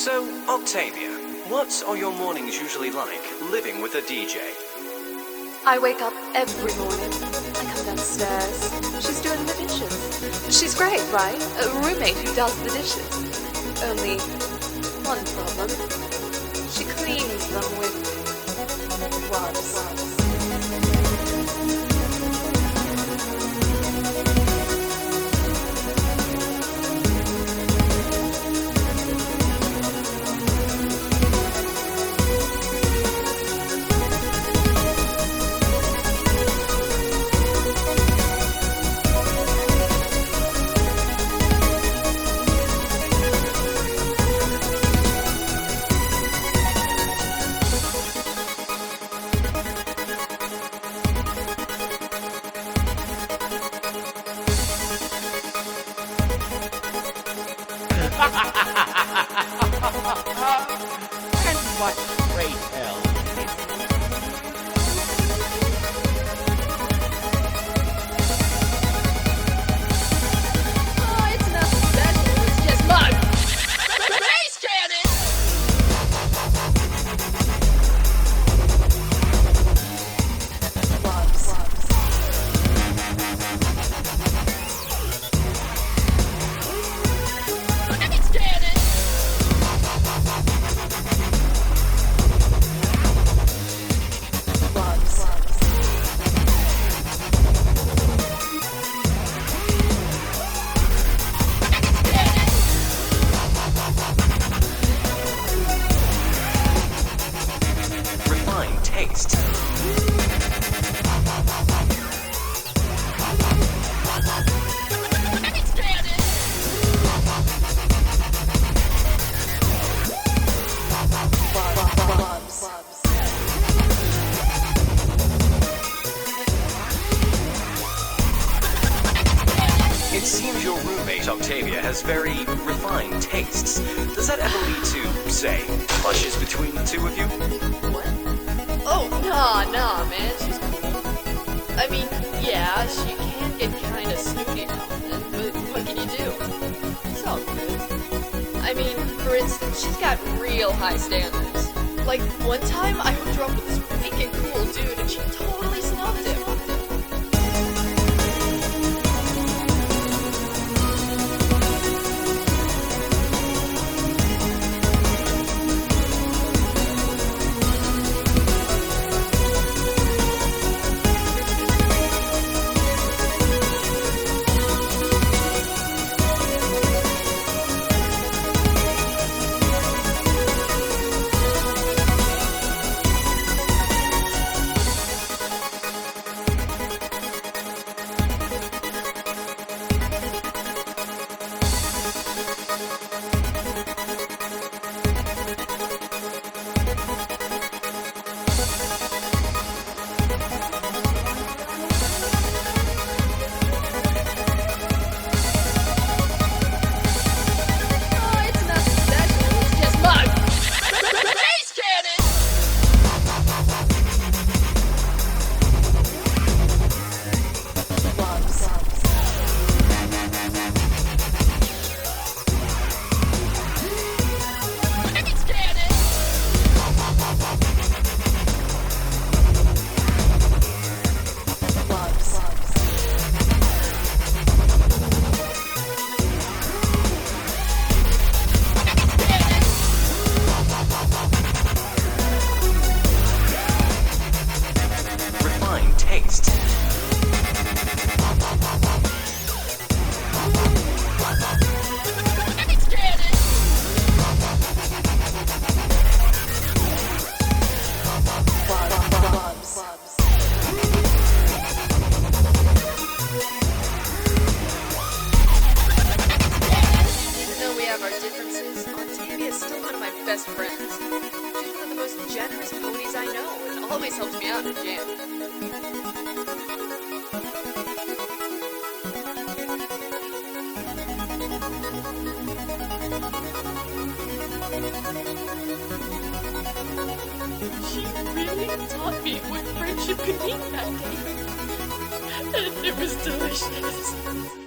So, Octavia, what are your mornings usually like, living with a DJ? I wake up every morning. I come downstairs. She's doing the dishes. She's great, right? A roommate who does the dishes. Only one problem. She cleans them with gloves. And what great hell. Oh, it's nothing special. It's just mud. Space cannon! Gloves. Space cannon! Refined taste. It seems your roommate, Octavia, has very refined tastes. Does that ever lead to, say, clashes between the two of you? What? Oh, nah, man. She's cool. I mean, yeah, she can get kind of snooty now and then, but what can you do? It's all good. I mean, for instance, she's got real high standards. Like, one time I hooked her up with this wicked cool dude and she totally snubbed him. Taste. Even though we have our differences, Octavia is still one of my best friends. She's one of the most generous ponies I know and always helps me out in jam. She really taught me what friendship could mean that day. And it was delicious.